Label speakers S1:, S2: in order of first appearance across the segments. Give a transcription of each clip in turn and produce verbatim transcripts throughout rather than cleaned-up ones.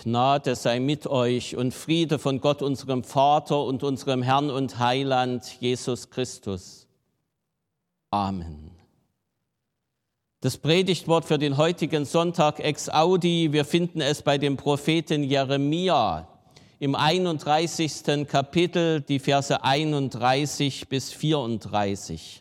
S1: Gnade sei mit euch und Friede von Gott, unserem Vater und unserem Herrn und Heiland, Jesus Christus. Amen. Das Predigtwort für den heutigen Sonntag ex audi, wir finden es bei dem Propheten Jeremia im einunddreißigsten Kapitel, die Verse einunddreißig bis vierunddreißig.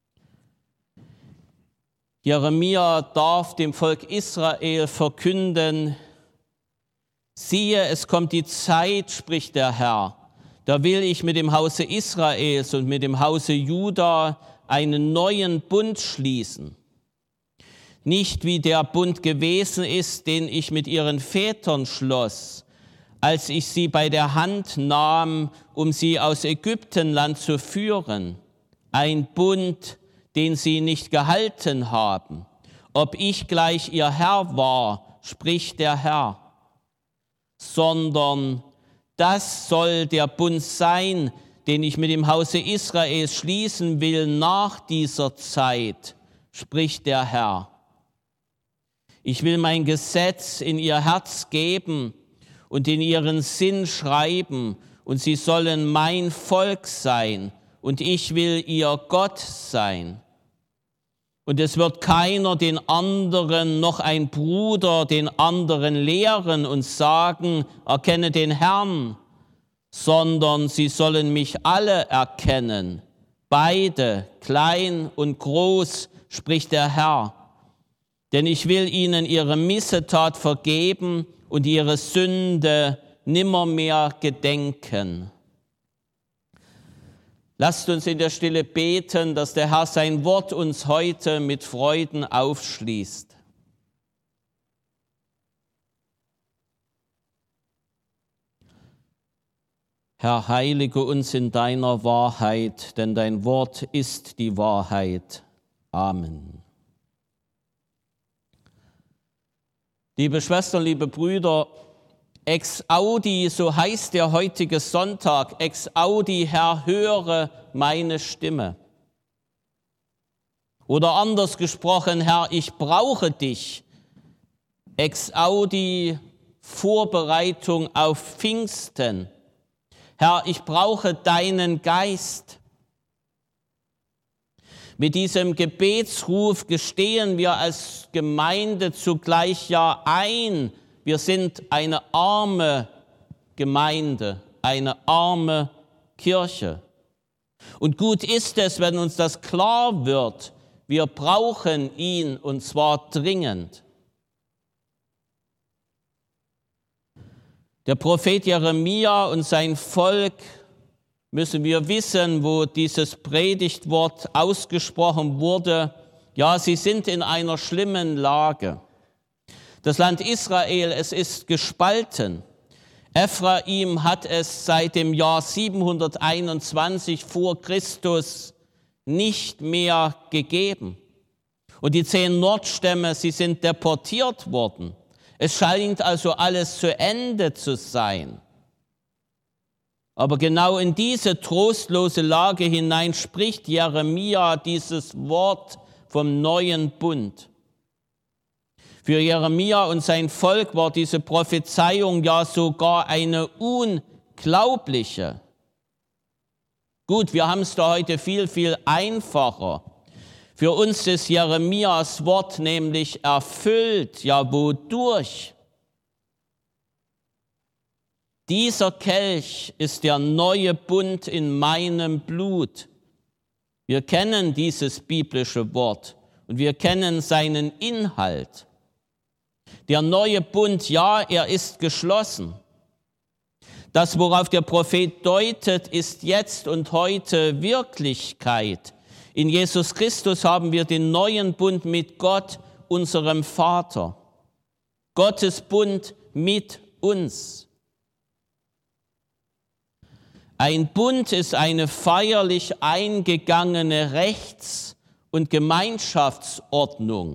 S1: Jeremia darf dem Volk Israel verkünden: Siehe, es kommt die Zeit, spricht der Herr, da will ich mit dem Hause Israels und mit dem Hause Juda einen neuen Bund schließen. Nicht wie der Bund gewesen ist, den ich mit ihren Vätern schloss, als ich sie bei der Hand nahm, um sie aus Ägyptenland zu führen. Ein Bund, den sie nicht gehalten haben, ob ich gleich ihr Herr war, spricht der Herr. Sondern das soll der Bund sein, den ich mit dem Hause Israels schließen will nach dieser Zeit, spricht der Herr. Ich will mein Gesetz in ihr Herz geben und in ihren Sinn schreiben, und sie sollen mein Volk sein, und ich will ihr Gott sein. Und es wird keiner den anderen, noch ein Bruder den anderen lehren und sagen, erkenne den Herrn, sondern sie sollen mich alle erkennen, beide, klein und groß, spricht der Herr. Denn ich will ihnen ihre Missetat vergeben und ihre Sünde nimmermehr gedenken. Lasst uns in der Stille beten, dass der Herr sein Wort uns heute mit Freuden aufschließt. Herr, heilige uns in deiner Wahrheit, denn dein Wort ist die Wahrheit. Amen. Liebe Schwestern, liebe Brüder, ex audi, so heißt der heutige Sonntag, ex audi, Herr, höre meine Stimme. Oder anders gesprochen, Herr, ich brauche dich. Ex audi, Vorbereitung auf Pfingsten. Herr, ich brauche deinen Geist. Mit diesem Gebetsruf gestehen wir als Gemeinde zugleich ja ein, wir sind eine arme Gemeinde, eine arme Kirche. Und gut ist es, wenn uns das klar wird, wir brauchen ihn, und zwar dringend. Der Prophet Jeremia und sein Volk, müssen wir wissen, wo dieses Predigtwort ausgesprochen wurde, ja, sie sind in einer schlimmen Lage. Das Land Israel, es ist gespalten. Ephraim hat es seit dem Jahr siebenhunderteinundzwanzig vor Christus nicht mehr gegeben. Und die zehn Nordstämme, sie sind deportiert worden. Es scheint also alles zu Ende zu sein. Aber genau in diese trostlose Lage hinein spricht Jeremia dieses Wort vom neuen Bund. Für Jeremia und sein Volk war diese Prophezeiung ja sogar eine unglaubliche. Gut, wir haben es da heute viel, viel einfacher. Für uns ist Jeremias Wort nämlich erfüllt, ja wodurch? Dieser Kelch ist der neue Bund in meinem Blut. Wir kennen dieses biblische Wort und wir kennen seinen Inhalt. Der neue Bund, ja, er ist geschlossen. Das, worauf der Prophet deutet, ist jetzt und heute Wirklichkeit. In Jesus Christus haben wir den neuen Bund mit Gott, unserem Vater. Gottes Bund mit uns. Ein Bund ist eine feierlich eingegangene Rechts- und Gemeinschaftsordnung.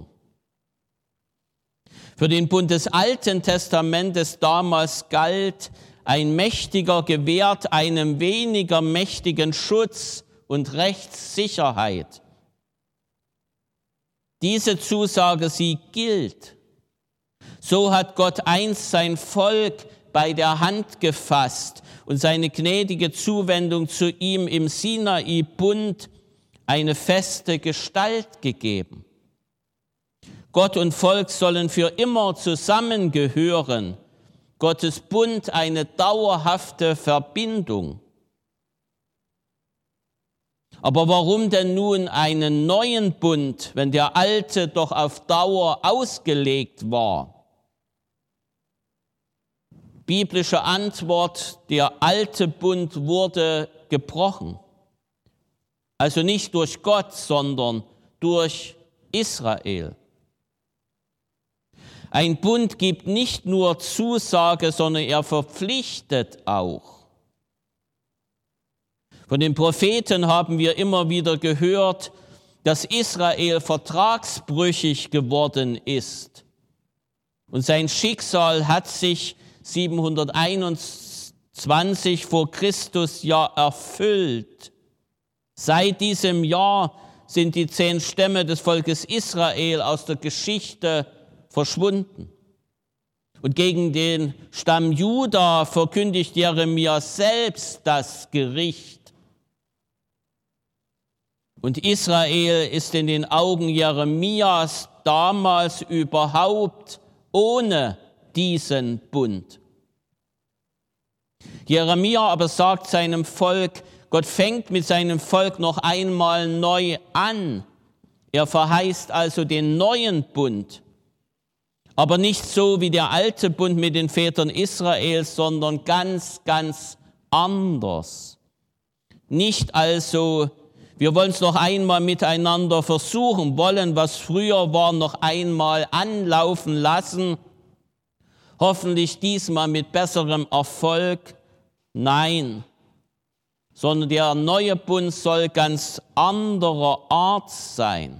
S1: Für den Bund des Alten Testamentes damals galt, ein Mächtiger gewährt einem weniger mächtigen Schutz und Rechtssicherheit. Diese Zusage, sie gilt. So hat Gott einst sein Volk bei der Hand gefasst und seine gnädige Zuwendung zu ihm im Sinai-Bund eine feste Gestalt gegeben. Gott und Volk sollen für immer zusammengehören. Gottes Bund eine dauerhafte Verbindung. Aber warum denn nun einen neuen Bund, wenn der alte doch auf Dauer ausgelegt war? Biblische Antwort: Der alte Bund wurde gebrochen. Also nicht durch Gott, sondern durch Israel. Ein Bund gibt nicht nur Zusage, sondern er verpflichtet auch. Von den Propheten haben wir immer wieder gehört, dass Israel vertragsbrüchig geworden ist. Und sein Schicksal hat sich siebenhunderteinundzwanzig vor Christus ja erfüllt. Seit diesem Jahr sind die zehn Stämme des Volkes Israel aus der Geschichte verschwunden. Und gegen den Stamm Juda verkündigt Jeremia selbst das Gericht. Und Israel ist in den Augen Jeremias damals überhaupt ohne diesen Bund. Jeremia aber sagt seinem Volk, Gott fängt mit seinem Volk noch einmal neu an. Er verheißt also den neuen Bund. Aber nicht so wie der alte Bund mit den Vätern Israels, sondern ganz, ganz anders. Nicht also, wir wollen es noch einmal miteinander versuchen, wollen, was früher war, noch einmal anlaufen lassen, hoffentlich diesmal mit besserem Erfolg. Nein, sondern der neue Bund soll ganz anderer Art sein.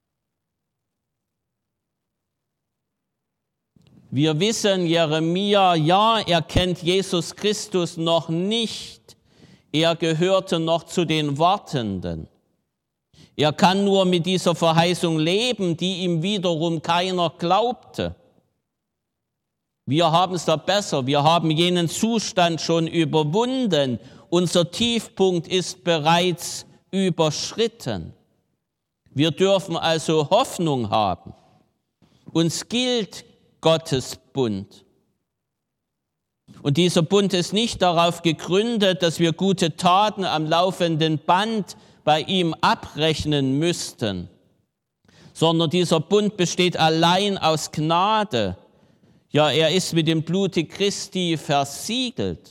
S1: Wir wissen, Jeremia, ja, er kennt Jesus Christus noch nicht. Er gehörte noch zu den Wartenden. Er kann nur mit dieser Verheißung leben, die ihm wiederum keiner glaubte. Wir haben es da besser. Wir haben jenen Zustand schon überwunden. Unser Tiefpunkt ist bereits überschritten. Wir dürfen also Hoffnung haben. Uns gilt Gottes Bund. Und dieser Bund ist nicht darauf gegründet, dass wir gute Taten am laufenden Band bei ihm abrechnen müssten, sondern dieser Bund besteht allein aus Gnade. Ja, er ist mit dem Blute Christi versiegelt.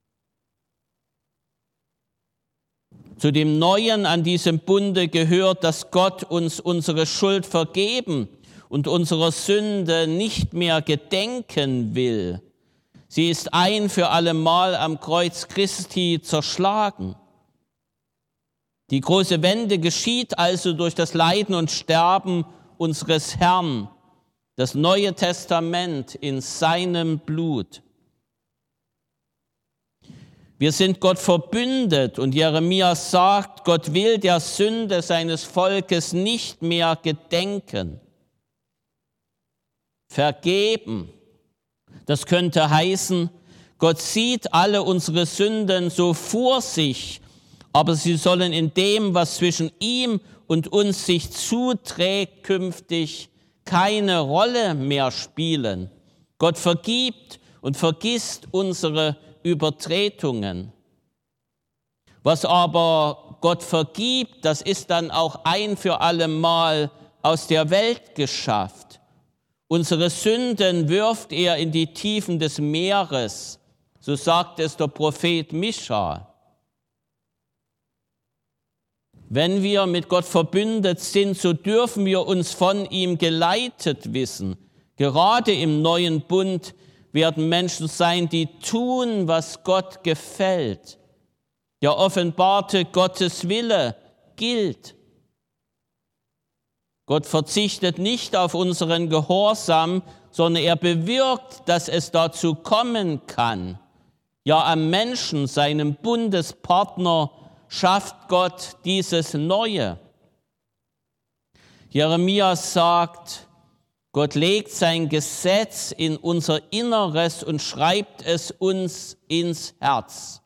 S1: Zu dem Neuen an diesem Bunde gehört, dass Gott uns unsere Schuld vergeben und unserer Sünde nicht mehr gedenken will. Sie ist ein für allemal am Kreuz Christi zerschlagen. Die große Wende geschieht also durch das Leiden und Sterben unseres Herrn, das Neue Testament in seinem Blut. Wir sind Gott verbündet und Jeremia sagt, Gott will der Sünde seines Volkes nicht mehr gedenken. Vergeben, das könnte heißen, Gott sieht alle unsere Sünden so vor sich, aber sie sollen in dem, was zwischen ihm und uns sich zuträgt, künftig keine Rolle mehr spielen. Gott vergibt und vergisst unsere Übertretungen. Was aber Gott vergibt, das ist dann auch ein für alle Mal aus der Welt geschafft. Unsere Sünden wirft er in die Tiefen des Meeres, so sagt es der Prophet Micha. Wenn wir mit Gott verbündet sind, so dürfen wir uns von ihm geleitet wissen. Gerade im neuen Bund werden Menschen sein, die tun, was Gott gefällt. Der offenbarte Gottes Wille gilt. Gott verzichtet nicht auf unseren Gehorsam, sondern er bewirkt, dass es dazu kommen kann. Ja, am Menschen, seinem Bundespartner, schafft Gott dieses Neue. Jeremia sagt, Gott legt sein Gesetz in unser Inneres und schreibt es uns ins Herz.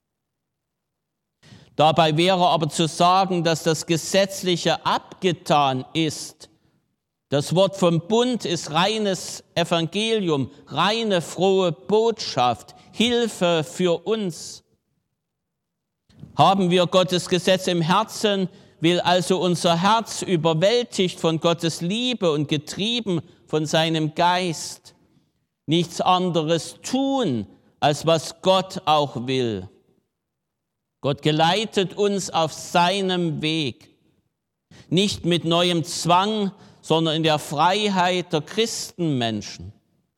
S1: Dabei wäre aber zu sagen, dass das Gesetzliche abgetan ist. Das Wort vom Bund ist reines Evangelium, reine frohe Botschaft, Hilfe für uns. Haben wir Gottes Gesetz im Herzen, will also unser Herz überwältigt von Gottes Liebe und getrieben von seinem Geist nichts anderes tun, als was Gott auch will. Gott geleitet uns auf seinem Weg, nicht mit neuem Zwang, sondern in der Freiheit der Christenmenschen.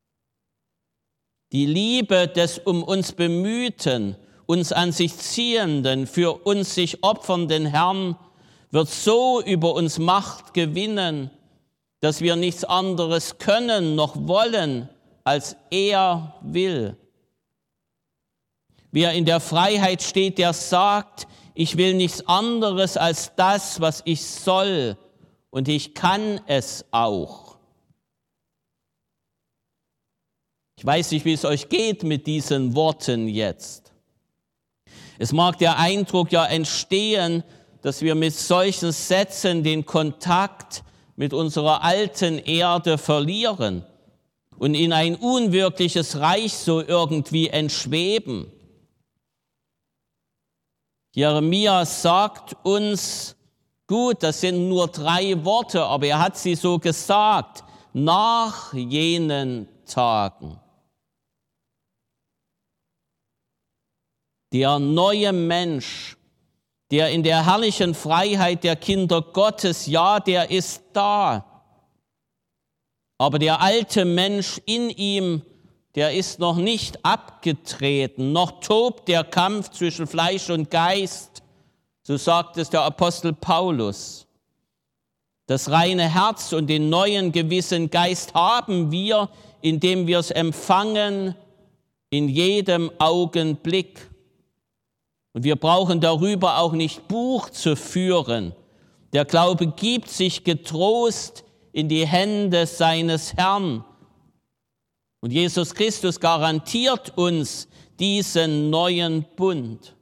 S1: Die Liebe des um uns bemühten, uns an sich ziehenden, für uns sich opfernden Herrn wird so über uns Macht gewinnen, dass wir nichts anderes können noch wollen, als er will. Wer in der Freiheit steht, der sagt, ich will nichts anderes als das, was ich soll, und ich kann es auch. Ich weiß nicht, wie es euch geht mit diesen Worten jetzt. Es mag der Eindruck ja entstehen, dass wir mit solchen Sätzen den Kontakt mit unserer alten Erde verlieren und in ein unwirkliches Reich so irgendwie entschweben. Jeremia sagt uns, gut, das sind nur drei Worte, aber er hat sie so gesagt, nach jenen Tagen. Der neue Mensch, der in der herrlichen Freiheit der Kinder Gottes, ja, der ist da. Aber der alte Mensch in ihm, der ist noch nicht abgetreten, noch tobt der Kampf zwischen Fleisch und Geist, so sagt es der Apostel Paulus. Das reine Herz und den neuen gewissen Geist haben wir, indem wir es empfangen in jedem Augenblick. Und wir brauchen darüber auch nicht Buch zu führen. Der Glaube gibt sich getrost in die Hände seines Herrn. Und Jesus Christus garantiert uns diesen neuen Bund.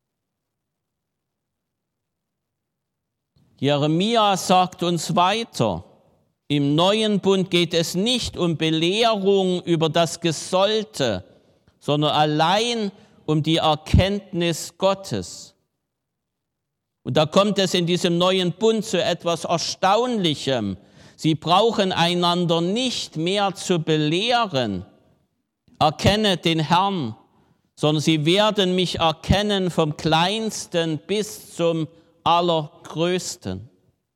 S1: Jeremia sagt uns weiter, im neuen Bund geht es nicht um Belehrung über das Gesollte, sondern allein um die Erkenntnis Gottes. Und da kommt es in diesem neuen Bund zu etwas Erstaunlichem. Sie brauchen einander nicht mehr zu belehren. Erkenne den Herrn, sondern sie werden mich erkennen vom Kleinsten bis zum Allergrößten.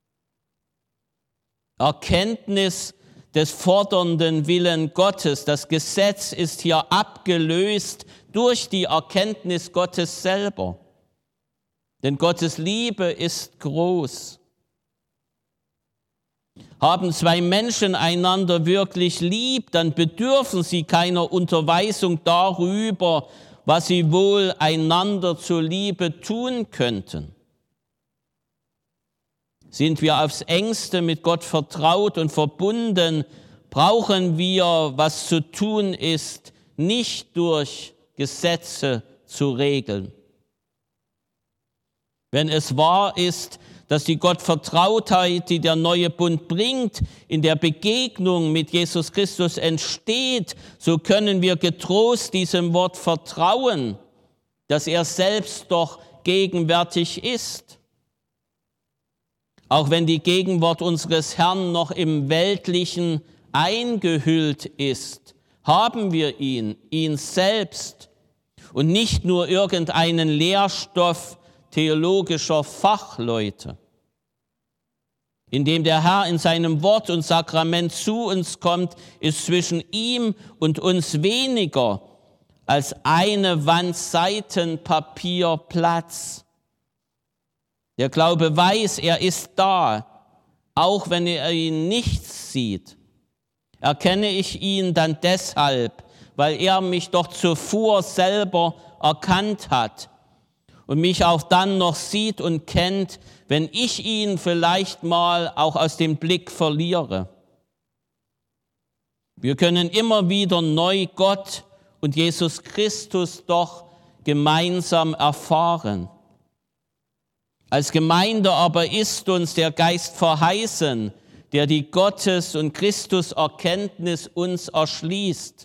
S1: Erkenntnis des fordernden Willen Gottes. Das Gesetz ist hier abgelöst durch die Erkenntnis Gottes selber. Denn Gottes Liebe ist groß. Haben zwei Menschen einander wirklich lieb, dann bedürfen sie keiner Unterweisung darüber, was sie wohl einander zuliebe tun könnten. Sind wir aufs Engste mit Gott vertraut und verbunden, brauchen wir, was zu tun ist, nicht durch Gesetze zu regeln. Wenn es wahr ist, dass die Gottvertrautheit, die der neue Bund bringt, in der Begegnung mit Jesus Christus entsteht, so können wir getrost diesem Wort vertrauen, dass er selbst doch gegenwärtig ist. Auch wenn die Gegenwart unseres Herrn noch im Weltlichen eingehüllt ist, haben wir ihn, ihn selbst und nicht nur irgendeinen Lehrstoff theologischer Fachleute. Indem der Herr in seinem Wort und Sakrament zu uns kommt, ist zwischen ihm und uns weniger als eine Wand Seitenpapier Platz. Der Glaube weiß, er ist da, auch wenn er ihn nicht sieht. Erkenne ich ihn dann deshalb, weil er mich doch zuvor selber erkannt hat und mich auch dann noch sieht und kennt, wenn ich ihn vielleicht mal auch aus dem Blick verliere. Wir können immer wieder neu Gott und Jesus Christus doch gemeinsam erfahren. Als Gemeinde aber ist uns der Geist verheißen, der die Gottes- und Christuserkenntnis uns erschließt.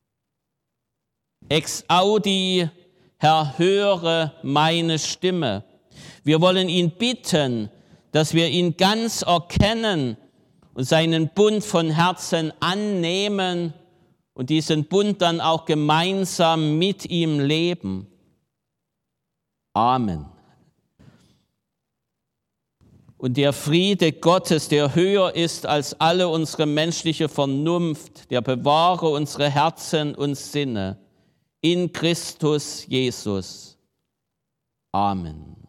S1: Ex audi, Herr, höre meine Stimme. Wir wollen ihn bitten, dass wir ihn ganz erkennen und seinen Bund von Herzen annehmen und diesen Bund dann auch gemeinsam mit ihm leben. Amen. Und der Friede Gottes, der höher ist als alle unsere menschliche Vernunft, der bewahre unsere Herzen und Sinne in Christus Jesus. Amen.